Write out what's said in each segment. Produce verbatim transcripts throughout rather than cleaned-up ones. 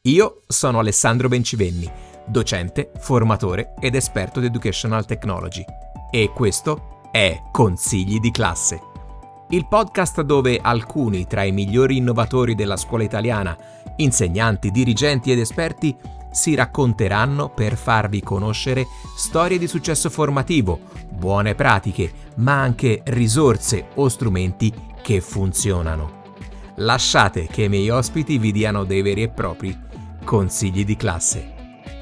Io sono Alessandro Bencivenni, docente, formatore ed esperto di Educational Technology. E questo è Consigli di classe, il podcast dove alcuni tra i migliori innovatori della scuola italiana, insegnanti, dirigenti ed esperti, si racconteranno per farvi conoscere storie di successo formativo, buone pratiche, ma anche risorse o strumenti che funzionano. Lasciate che i miei ospiti vi diano dei veri e propri consigli di classe.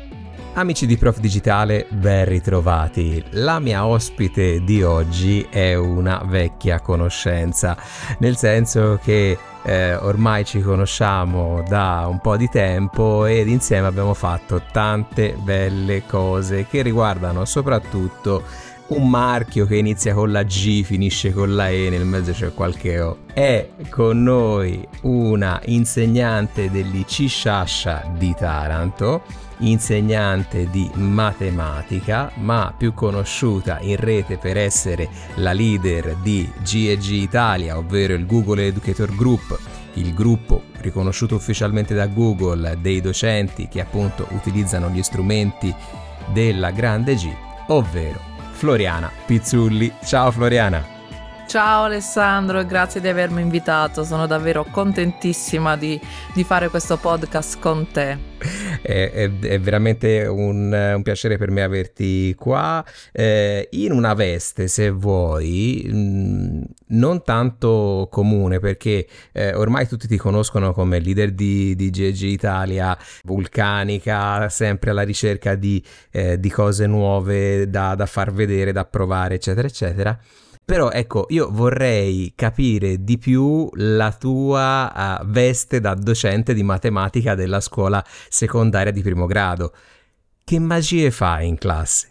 Amici di Prof Digitale, ben ritrovati. La mia ospite di oggi è una vecchia conoscenza, nel senso che eh, ormai ci conosciamo da un po' di tempo ed insieme abbiamo fatto tante belle cose che riguardano soprattutto un marchio che inizia con la G, finisce con la E, nel mezzo c'è qualche O. È con noi una insegnante dell'I C Sciascia di Taranto, insegnante di matematica, ma più conosciuta in rete per essere la leader di G e G Italia, ovvero il Google Educator Group, il gruppo riconosciuto ufficialmente da Google dei docenti che appunto utilizzano gli strumenti della grande G, ovvero Floriana Pizzulli. Ciao Floriana. Ciao Alessandro e grazie di avermi invitato, sono davvero contentissima di, di fare questo podcast con te. È, è, è veramente un, un piacere per me averti qua, eh, in una veste, se vuoi, mh, non tanto comune, perché eh, ormai tutti ti conoscono come leader di, di G e G Italia, vulcanica, sempre alla ricerca di, eh, di cose nuove da, da far vedere, da provare, eccetera, eccetera. Però ecco, io vorrei capire di più la tua uh, veste da docente di matematica della scuola secondaria di primo grado. Che magie fai in classe?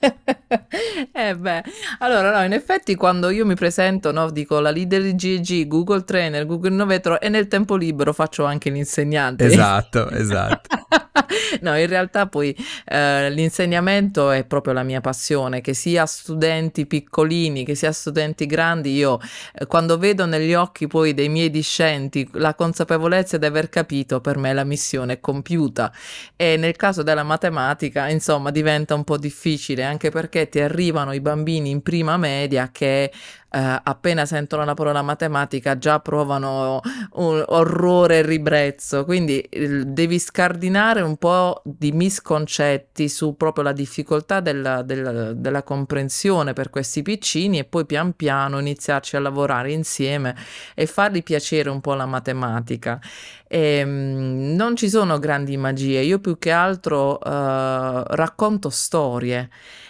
Eh beh, allora no, in effetti quando io mi presento, no, dico la leader di G e G, Google Trainer, Google Innovator e nel tempo libero faccio anche l'insegnante. Esatto, esatto. No, in realtà poi eh, l'insegnamento è proprio la mia passione, che sia studenti piccolini, che sia studenti grandi, io eh, quando vedo negli occhi poi dei miei discenti la consapevolezza di aver capito, per me la missione è compiuta. E nel caso della matematica, insomma, diventa un po' difficile, anche perché ti arrivano i bambini in prima media che Uh, appena sentono la parola matematica già provano un orrore e ribrezzo, quindi eh, devi scardinare un po' di misconcetti su proprio la difficoltà della, della, della comprensione per questi piccini e poi pian piano iniziarci a lavorare insieme e fargli piacere un po' la matematica. E, um, non ci sono grandi magie, io più che altro uh, racconto storie.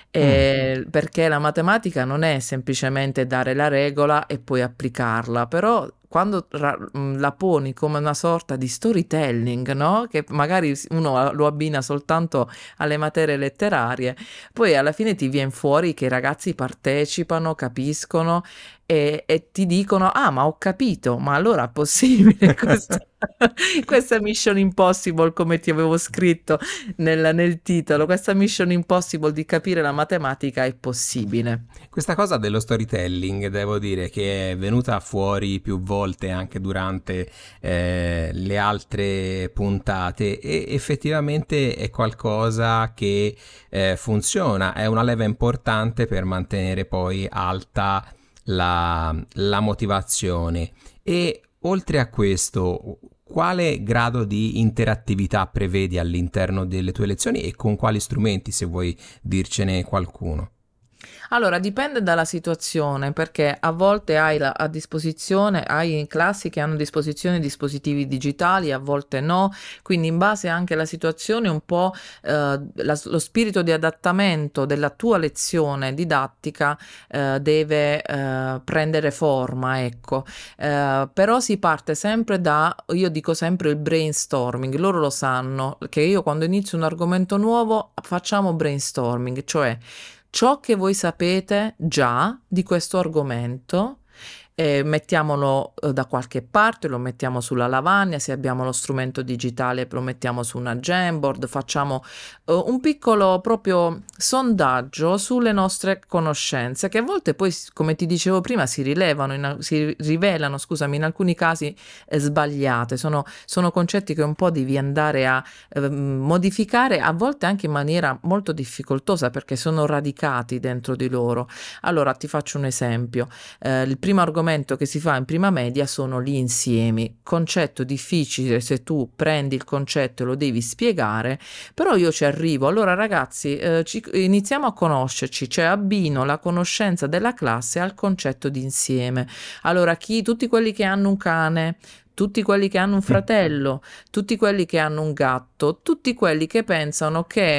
Eh, perché la matematica non è semplicemente dare la regola e poi applicarla, però quando ra- la poni come una sorta di storytelling, no? Che magari uno lo abbina soltanto alle materie letterarie, poi alla fine ti viene fuori che i ragazzi partecipano, capiscono e, e ti dicono: ah, ma ho capito, ma allora è possibile questo? Questa Mission Impossible, come ti avevo scritto nel, nel titolo, questa Mission Impossible di capire la matematica è possibile. Questa cosa dello storytelling devo dire che è venuta fuori più volte anche durante eh, le altre puntate e effettivamente è qualcosa che eh, funziona, è una leva importante per mantenere poi alta la, la motivazione. E oltre a questo, quale grado di interattività prevedi all'interno delle tue lezioni e con quali strumenti, se vuoi dircene qualcuno? Allora, dipende dalla situazione, perché a volte hai la, a disposizione, hai classi che hanno a disposizione dispositivi digitali, a volte no, quindi in base anche alla situazione un po' eh, la, lo spirito di adattamento della tua lezione didattica eh, deve eh, prendere forma, ecco. Eh, però si parte sempre da, io dico sempre il brainstorming, loro lo sanno, che io quando inizio un argomento nuovo facciamo brainstorming, cioè ciò che voi sapete già di questo argomento e mettiamolo eh, da qualche parte, lo mettiamo sulla lavagna, se abbiamo lo strumento digitale lo mettiamo su una Jamboard, facciamo eh, un piccolo proprio sondaggio sulle nostre conoscenze, che a volte poi, s- come ti dicevo prima, si rilevano, in al- si rivelano, scusami, in alcuni casi eh, sbagliate, sono, sono concetti che un po' devi andare a eh, modificare, a volte anche in maniera molto difficoltosa perché sono radicati dentro di loro. Allora ti faccio un esempio. Eh, il primo argomento che si fa in prima media sono gli insiemi, concetto difficile se tu prendi il concetto e lo devi spiegare, però io ci arrivo. Allora ragazzi, eh, ci- iniziamo a conoscerci, cioè abbino la conoscenza della classe al concetto di insieme. Allora chi, tutti quelli che hanno un cane, tutti quelli che hanno un fratello, tutti quelli che hanno un gatto, tutti quelli che pensano che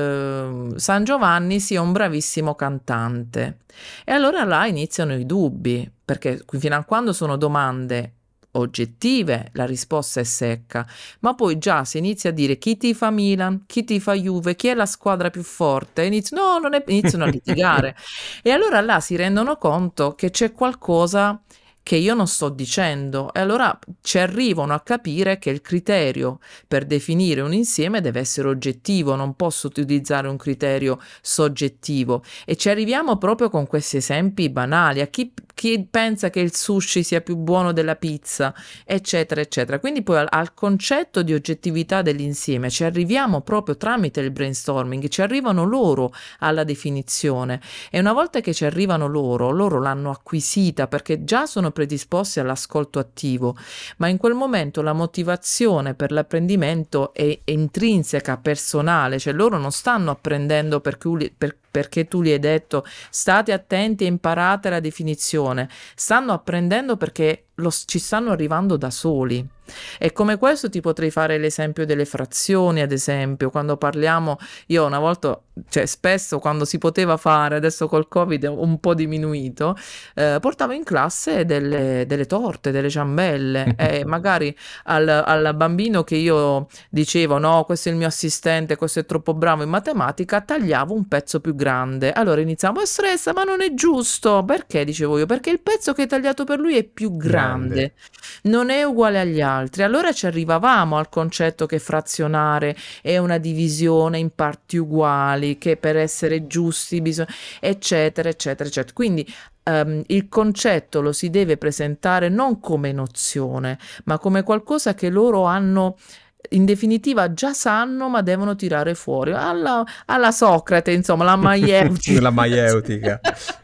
eh, San Giovanni sia un bravissimo cantante. E allora là iniziano i dubbi, perché fino a quando sono domande oggettive la risposta è secca, ma poi già si inizia a dire chi tifa Milan, chi tifa Juve, chi è la squadra più forte, iniziano, no, non è, iniziano a litigare. E allora là si rendono conto che c'è qualcosa che io non sto dicendo, e allora ci arrivano a capire che il criterio per definire un insieme deve essere oggettivo, non posso utilizzare un criterio soggettivo. E ci arriviamo proprio con questi esempi banali, a chi, chi pensa che il sushi sia più buono della pizza, eccetera, eccetera. Quindi poi al, al concetto di oggettività dell'insieme ci arriviamo proprio tramite il brainstorming, ci arrivano loro alla definizione, e una volta che ci arrivano loro, loro l'hanno acquisita perché già sono predisposti all'ascolto attivo, ma in quel momento la motivazione per l'apprendimento è, è intrinseca, personale, cioè loro non stanno apprendendo perché, uli- per- perché tu gli hai detto state attenti e imparate la definizione, stanno apprendendo perché lo- ci stanno arrivando da soli. E come questo ti potrei fare l'esempio delle frazioni, ad esempio, quando parliamo, io una volta, cioè spesso quando si poteva fare, adesso col Covid è un po' diminuito, eh, portavo in classe delle, delle torte, delle ciambelle, e magari al, al bambino che io dicevo no, questo è il mio assistente, questo è troppo bravo in matematica, tagliavo un pezzo più grande. Allora iniziavo a stressa, ma non è giusto. Perché? Dicevo io, perché il pezzo che hai tagliato per lui è più Grande. grande, non è uguale agli altri. Allora ci arrivavamo al concetto che frazionare è una divisione in parti uguali, che per essere giusti bisogna, eccetera, eccetera, eccetera. Quindi ehm, il concetto lo si deve presentare non come nozione, ma come qualcosa che loro hanno, in definitiva già sanno, ma devono tirare fuori. Alla, alla Socrate, insomma, la maieutica. La maieutica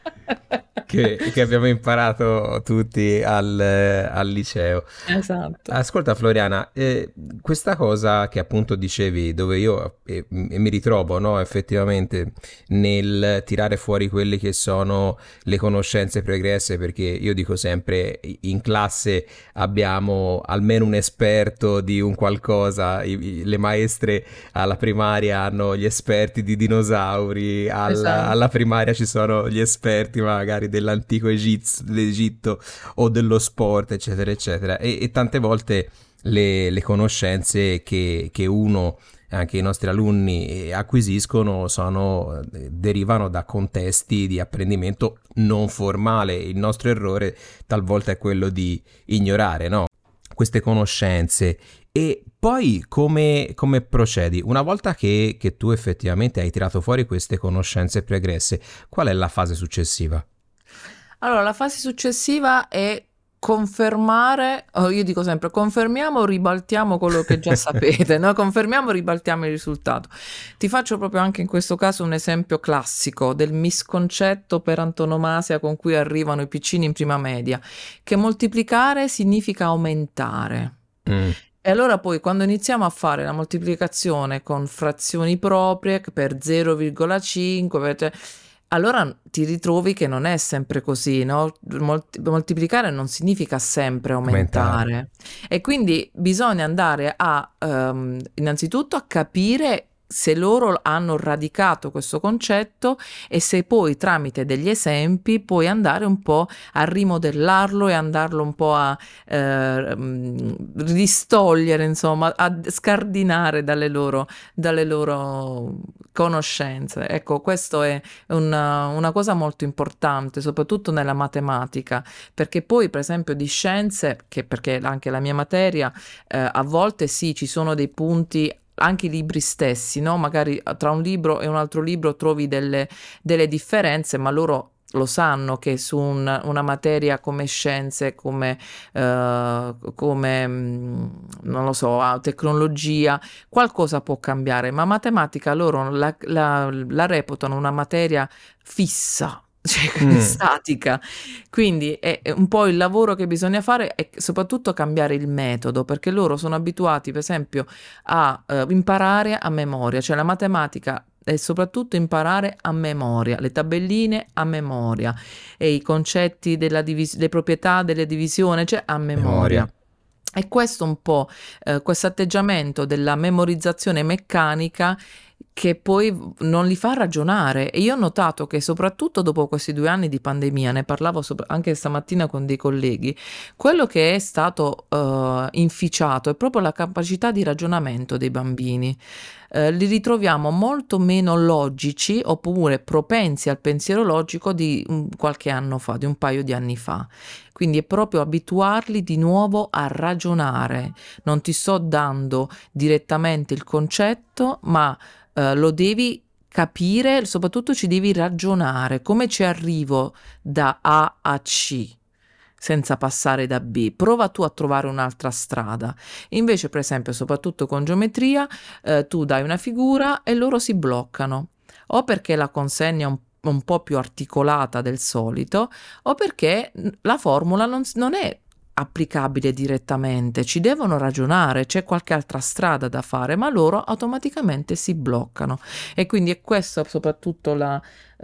che, che abbiamo imparato tutti al, al liceo. Esatto. Ascolta Floriana, eh, questa cosa che appunto dicevi, dove io eh, m- mi ritrovo, no, effettivamente nel tirare fuori quelle che sono le conoscenze pregresse, perché io dico sempre, in classe abbiamo almeno un esperto di un qualcosa, i- i- le maestre alla primaria hanno gli esperti di dinosauri, alla, Esatto. alla primaria ci sono gli esperti magari dell'antico Egiz- l'Egitto o dello sport, eccetera, eccetera. E, e tante volte le, le conoscenze che, che uno, anche i nostri alunni, acquisiscono sono, derivano da contesti di apprendimento non formale. Il nostro errore talvolta è quello di ignorare, no? Queste conoscenze. E poi come, come procedi? Una volta che, che tu effettivamente hai tirato fuori queste conoscenze pregresse, qual è la fase successiva? Allora, la fase successiva è confermare, oh, io dico sempre, confermiamo o ribaltiamo quello che già sapete, no? Confermiamo o ribaltiamo il risultato. Ti faccio proprio anche in questo caso un esempio classico del misconcetto per antonomasia con cui arrivano i piccini in prima media, che moltiplicare significa aumentare. Mm. E allora poi quando iniziamo a fare la moltiplicazione con frazioni proprie per zero virgola cinque, per te- allora ti ritrovi che non è sempre così, no? Molti- moltiplicare non significa sempre Aumentare. aumentare. E quindi bisogna andare a, ehm, innanzitutto a capire se loro hanno radicato questo concetto e se poi tramite degli esempi puoi andare un po' a rimodellarlo e andarlo un po' a eh, distogliere, insomma, a scardinare dalle loro, dalle loro conoscenze. Ecco, questo è una, una cosa molto importante, soprattutto nella matematica, perché poi, per esempio, di scienze, che perché anche la mia materia, eh, a volte sì, ci sono dei punti, anche i libri stessi, no? Magari tra un libro e un altro libro trovi delle, delle differenze, ma loro lo sanno che su un, una materia come scienze, come, eh, come non lo so, tecnologia, qualcosa può cambiare, ma matematica loro la, la, la reputano una materia fissa, cioè Mm. statica. Quindi è un po' il lavoro che bisogna fare è soprattutto cambiare il metodo, perché loro sono abituati, per esempio, a uh, imparare a memoria, cioè la matematica è soprattutto imparare a memoria, le tabelline a memoria e i concetti della divis- le proprietà delle divisioni, cioè a memoria. Memoria. E questo un po', eh, questo atteggiamento della memorizzazione meccanica che poi non li fa ragionare. E io ho notato che soprattutto dopo questi due anni di pandemia, ne parlavo sopra- anche stamattina con dei colleghi, quello che è stato uh, inficiato è proprio la capacità di ragionamento dei bambini. Uh, li ritroviamo molto meno logici oppure propensi al pensiero logico di um, qualche anno fa, di un paio di anni fa. Quindi è proprio abituarli di nuovo a ragionare. Non ti sto dando direttamente il concetto, ma Uh, lo devi capire, soprattutto ci devi ragionare come ci arrivo da A a C senza passare da B. Prova tu a trovare un'altra strada. Invece, per esempio, soprattutto con geometria, uh, tu dai una figura e loro si bloccano, o perché la consegna un un po' più articolata del solito, o perché la formula non, non è applicabile direttamente, ci devono ragionare, c'è qualche altra strada da fare, ma loro automaticamente si bloccano. E quindi è questa soprattutto la,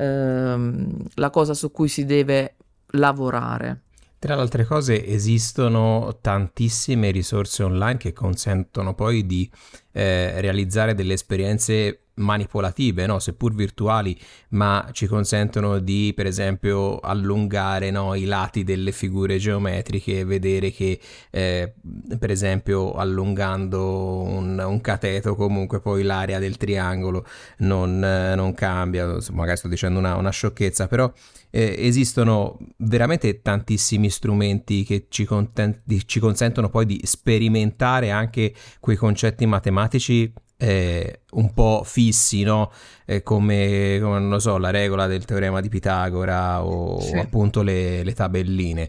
ehm, la cosa su cui si deve lavorare. Tra le altre cose esistono tantissime risorse online che consentono poi di eh, realizzare delle esperienze manipolative, no? Seppur virtuali, ma ci consentono di, per esempio, allungare, no, i lati delle figure geometriche e vedere che, eh, per esempio, allungando un, un cateto, comunque poi l'area del triangolo non, eh, non cambia. Magari sto dicendo una, una sciocchezza, però eh, esistono veramente tantissimi strumenti che ci, conten- ci consentono poi di sperimentare anche quei concetti matematici Eh, un po' fissi, no? Eh, come, come, non lo so, la regola del teorema di Pitagora o Sì. appunto le, le tabelline.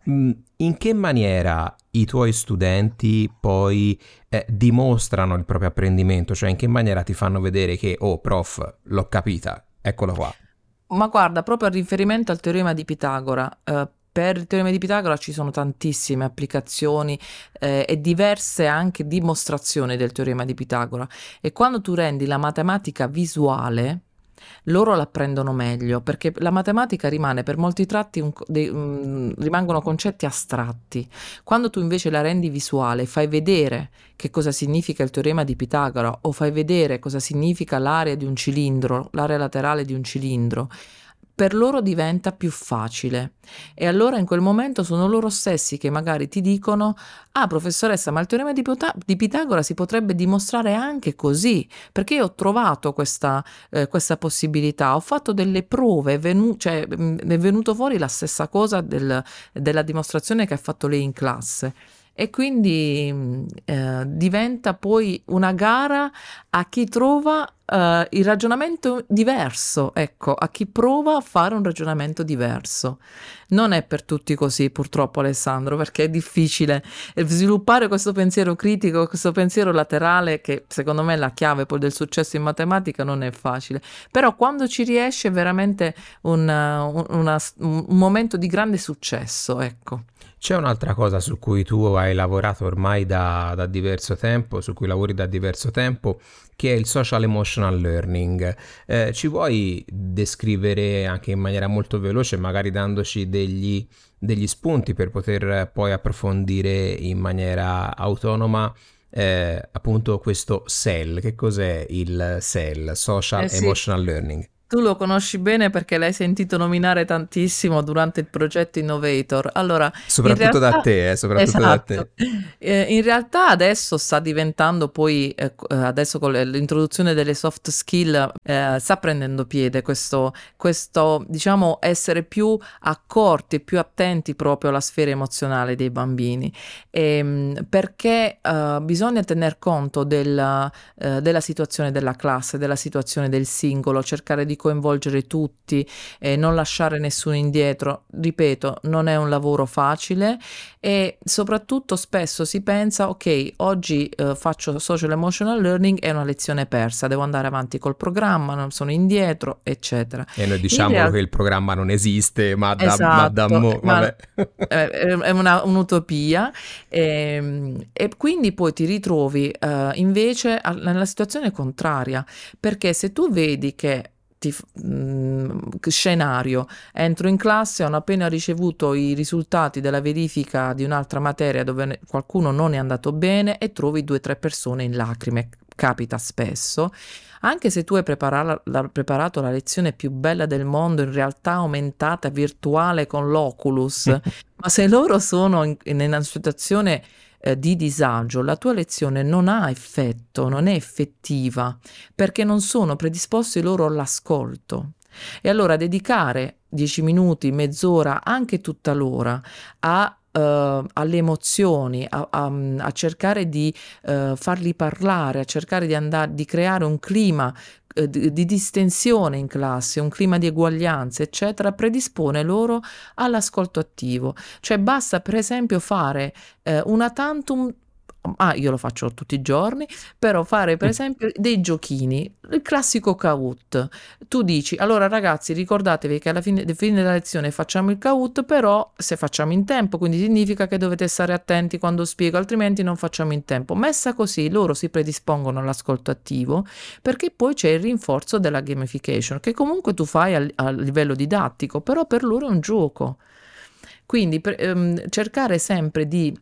In che maniera i tuoi studenti poi eh, dimostrano il proprio apprendimento? Cioè in che maniera ti fanno vedere che, oh prof, l'ho capita, eccola qua. Ma guarda, proprio a riferimento al teorema di Pitagora, eh, per il teorema di Pitagora ci sono tantissime applicazioni eh, e diverse anche dimostrazioni del teorema di Pitagora, e quando tu rendi la matematica visuale, loro l'apprendono meglio, perché la matematica rimane per molti tratti un, de, um, rimangono concetti astratti. Quando tu invece la rendi visuale, fai vedere che cosa significa il teorema di Pitagora o fai vedere cosa significa l'area di un cilindro, l'area laterale di un cilindro, per loro diventa più facile. E allora in quel momento sono loro stessi che magari ti dicono: ah, professoressa, ma il teorema di, Pita- di Pitagora si potrebbe dimostrare anche così, perché io ho trovato questa, eh, questa possibilità, ho fatto delle prove, è, venu- cioè, mh, è venuto fuori la stessa cosa del- della dimostrazione che ha fatto lei in classe. E quindi mh, eh, diventa poi una gara a chi trova eh, il ragionamento diverso, ecco, a chi prova a fare un ragionamento diverso. Non è per tutti così, purtroppo, Alessandro, perché è difficile sviluppare questo pensiero critico, questo pensiero laterale, che secondo me è la chiave poi del successo in matematica, non è facile. Però quando ci riesce è veramente un, un, una, un momento di grande successo, ecco. C'è un'altra cosa su cui tu hai lavorato ormai da, da diverso tempo, su cui lavori da diverso tempo, che è il social emotional learning. Eh, ci vuoi descrivere anche in maniera molto veloce, magari dandoci degli, degli spunti per poter poi approfondire in maniera autonoma eh, appunto questo S E L. Che cos'è il S E L? Social Eh sì. Emotional Learning. Tu lo conosci bene perché l'hai sentito nominare tantissimo durante il progetto Innovator. Allora, in Soprattutto da realtà, te, eh, soprattutto da esatto, te. Eh, in realtà adesso sta diventando poi, eh, co- eh, adesso con le- l'introduzione delle soft skill, eh, sta prendendo piede questo, questo, diciamo, essere più accorti e più attenti proprio alla sfera emozionale dei bambini. Ehm, perché eh, bisogna tener conto della, eh, della situazione della classe, della situazione del singolo, cercare di coinvolgere tutti e non lasciare nessuno indietro. Ripeto, non è un lavoro facile e soprattutto spesso si pensa, ok, oggi eh, faccio social emotional learning, è una lezione persa, devo andare avanti col programma, non sono indietro, eccetera. E noi In diciamo che realtà, il programma non esiste, ma da, ma da esatto, mo', ma vabbè. è è una un'utopia, ehm, e quindi poi ti ritrovi, ehm, invece al nella situazione contraria, perché se tu vedi che ti f mhmm, scenario, entro in classe, hanno appena ricevuto i risultati della verifica di un'altra materia dove ne qualcuno non è andato bene e trovi due, tre persone in lacrime, capita spesso, anche se tu hai prepara la preparato la lezione più bella del mondo in realtà aumentata virtuale con l'Oculus, ma se loro sono in in una situazione, ehm, di disagio, la tua lezione non ha effetto, non è effettiva, perché non sono predisposti loro all'ascolto. E allora dedicare dieci minuti, mezz'ora, anche tutta l'ora a uhm, alle emozioni, a a mhmm, a cercare di, uhm, farli parlare, a cercare di anda di creare un clima, uhm, d di distensione in classe, un clima di eguaglianza, eccetera, predispone loro all'ascolto attivo. Cioè basta per esempio fare, ehm, una tantum, ah, io lo faccio tutti i giorni, però fare per esempio dei giochini, il classico Kahoot. Tu dici: "Allora ragazzi ricordatevi che alla fine de fine della lezione facciamo il Kahoot, però se facciamo in tempo, quindi significa che dovete stare attenti quando spiego, altrimenti non facciamo in tempo." Messa così loro si predispongono all'ascolto attivo, perché poi c'è il rinforzo della gamification, che comunque tu fai al a livello didattico, però per loro è un gioco. Quindi pre ehm, cercare sempre di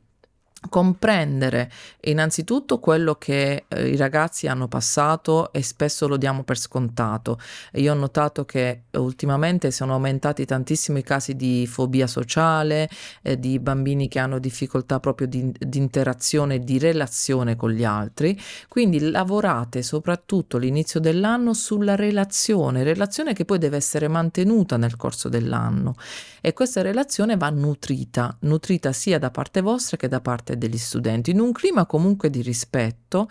comprendere innanzitutto quello che, ehm, i ragazzi hanno passato e spesso lo diamo per scontato. Io ho notato che ultimamente sono aumentati tantissimo i casi di fobia sociale, ehm, di bambini che hanno difficoltà proprio di di interazione e di relazione con gli altri, quindi lavorate soprattutto l'inizio dell'anno sulla relazione, relazione che poi deve essere mantenuta nel corso dell'anno e questa relazione va nutrita, nutrita sia da parte vostra che da parte degli studenti, in un clima comunque di rispetto,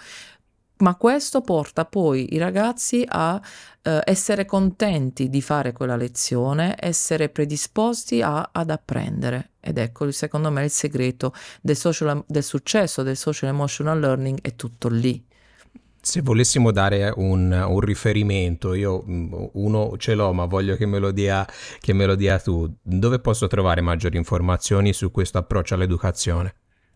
ma questo porta poi i ragazzi a, ehm, essere contenti di fare quella lezione, essere predisposti a ad apprendere. Ed ecco, il secondo me il segreto del social del successo del social emotional learning è tutto lì. Se volessimo dare un, un riferimento, io mh, uno ce l'ho, ma voglio che me lo dia, che me lo dia tu. Dove posso trovare maggiori informazioni su questo approccio all'educazione?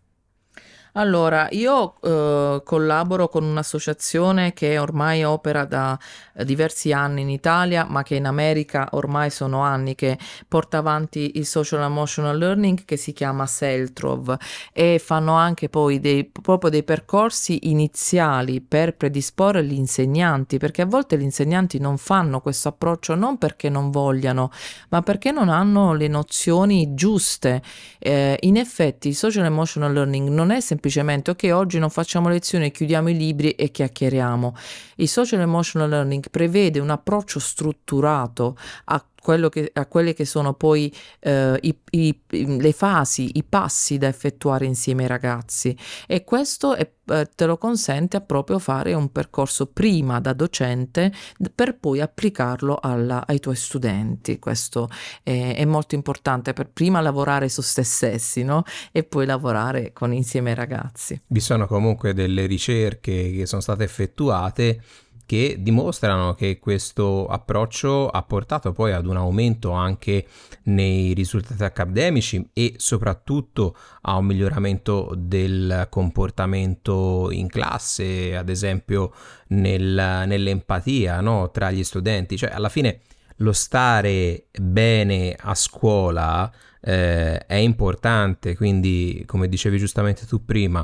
Allora, io, uhm, collaboro con un'associazione che ormai opera da, ehm, diversi anni in Italia, ma che in America ormai sono anni che porta avanti il social emotional learning, che si chiama SELTROV, e fanno anche poi dei proprio dei percorsi iniziali per predisporre gli insegnanti, perché a volte gli insegnanti non fanno questo approccio non perché non vogliano, ma perché non hanno le nozioni giuste. Ehm, in effetti il social emotional learning non è semplicemente: "Okay, oggi non facciamo lezione, chiudiamo i libri e chiacchieriamo." Il social emotional learning prevede un approccio strutturato a quello che a quelle che sono poi, ehm, i i i le fasi, i passi da effettuare insieme ai ragazzi e questo è ehm, te lo consente a proprio fare un percorso prima da docente d per poi applicarlo alla ai tuoi studenti. Questo è è molto importante per prima lavorare su se stessi, no, e poi lavorare con insieme ai ragazzi. Vi sono comunque delle ricerche che sono state effettuate che dimostrano che questo approccio ha portato poi ad un aumento anche nei risultati accademici e soprattutto a un miglioramento del comportamento in classe, ad esempio nel- nell'empatia, no, tra gli studenti. Cioè, alla fine lo stare bene a scuola eh, è importante, quindi come dicevi giustamente tu prima,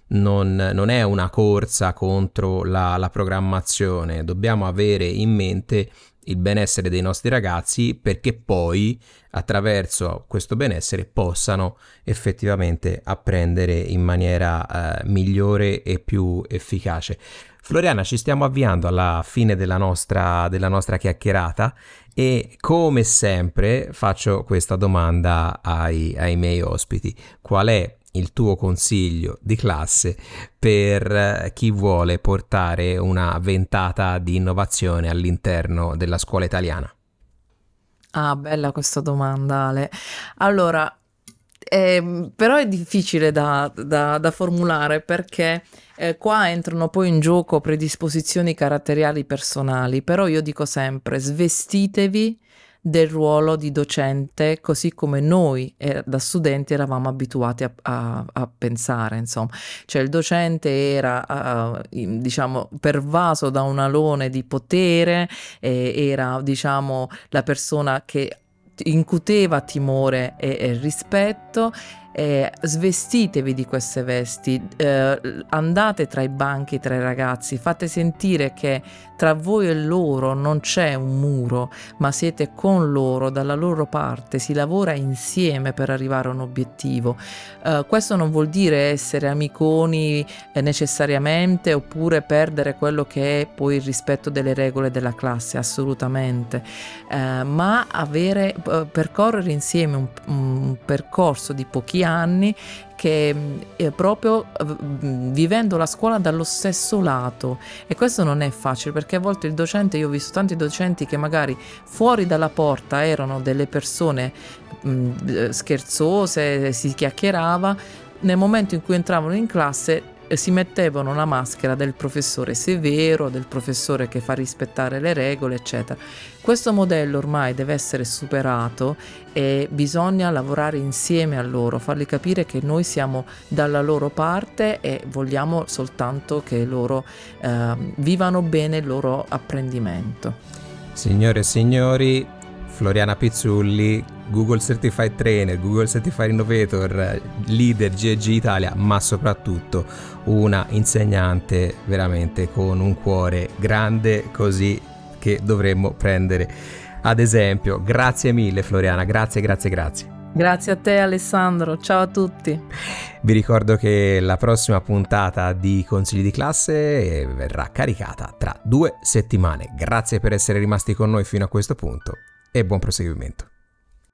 non, non è una corsa contro la, la programmazione, dobbiamo avere in mente il benessere dei nostri ragazzi, perché poi attraverso questo benessere possano effettivamente apprendere in maniera eh, migliore e più efficace. Floriana, ci stiamo avviando alla fine della nostra, della nostra chiacchierata e come sempre faccio questa domanda ai, ai miei ospiti: qual è il tuo consiglio di classe per chi vuole portare una ventata di innovazione all'interno della scuola italiana? Ah, bella questa domanda, Ale. Allora, eh, però è difficile da, da- da formulare perché eh, qua entrano poi in gioco predisposizioni caratteriali personali, però io dico sempre svestitevi del ruolo di docente così come noi eh, da studenti eravamo abituati a, a- a pensare, insomma. Cioè il docente era, ah, in- diciamo, pervaso da un alone di potere, eh, era, diciamo, la persona che incuteva timore e, e rispetto. Eh, svestitevi di queste vesti, eh, andate tra i banchi, tra i ragazzi, fate sentire che tra voi e loro non c'è un muro, ma siete con loro, dalla loro parte, si lavora insieme per arrivare a un obiettivo. Eh, questo non vuol dire essere amiconi eh, necessariamente, oppure perdere quello che è poi il rispetto delle regole della classe, assolutamente, eh, ma avere, eh, percorrere insieme un, un percorso di pochi anni che eh, proprio eh, vivendo la scuola dallo stesso lato, e questo non è facile perché a volte il docente, io ho visto tanti docenti che magari fuori dalla porta erano delle persone mh, scherzose, si chiacchierava, nel momento in cui entravano in classe si mettevano la maschera del professore severo, del professore che fa rispettare le regole, eccetera. Questo modello ormai deve essere superato e bisogna lavorare insieme a loro, fargli capire che noi siamo dalla loro parte e vogliamo soltanto che loro eh, vivano bene il loro apprendimento. Signore e signori, Floriana Pizzulli, Google Certified Trainer, Google Certified Innovator, leader G E G Italia, ma soprattutto una insegnante veramente con un cuore grande, così che dovremmo prendere ad esempio. Grazie mille Floriana, grazie, grazie, grazie. Grazie a te Alessandro, ciao a tutti. Vi ricordo che la prossima puntata di Consigli di classe verrà caricata tra due settimane. Grazie per essere rimasti con noi fino a questo punto e buon proseguimento.